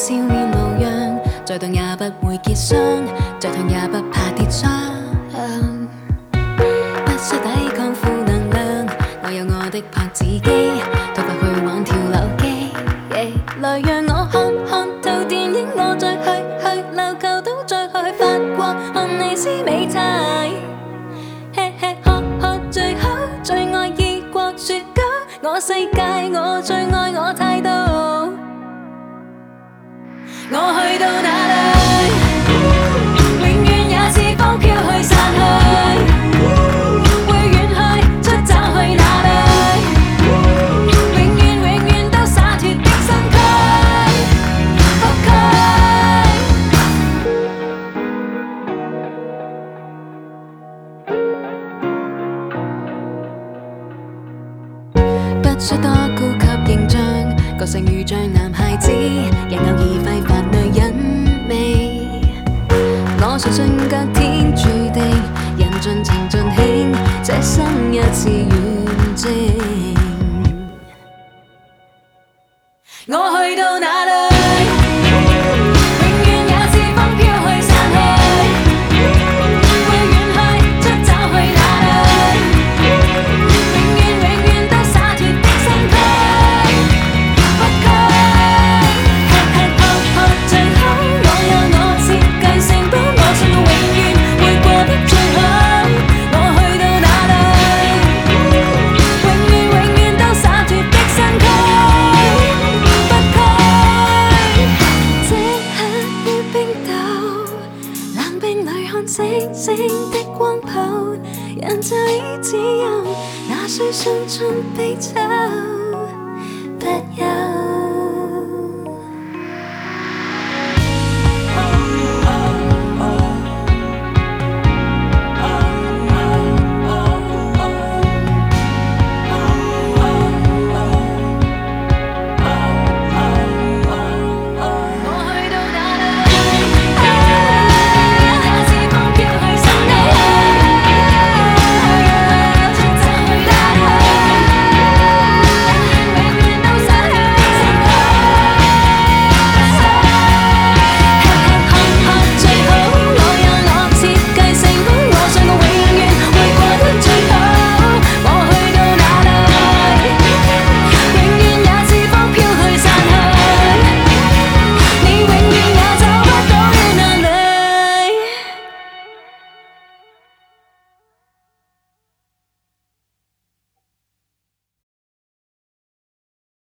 笑面模樣，再凍也不會結霜，再燙也不怕跌傷。不需抵抗負能量，我有我的拍子機，拖快去往跳樓機。來讓我看套電影，我再去溜舊島，再去法國看尼斯美泰。吃喝最好，最愛異國雪糕，我世界我最愛我態度。我去到哪裏，永遠也似風飄去散去，會遠去出走去哪裏，永遠都灑脫的身軀，不拘。不需多高級形象，個性如像男孩子，也偶爾揮發女人味。我相信隔天注定，人盡情盡興，這生一次遠征。我去到哪裏，永遠也似風飄去散去，會遠去出走去哪裏，永遠都灑脫的身軀，不拘。吃喝最好，我有我設計城堡，我信我永遠會過得最好。我去到哪裏，永遠都灑脫的身軀，不拘。這刻於冰島，冷冰裏看星星的光譜，人就已自由，哪需傷春悲秋，不休。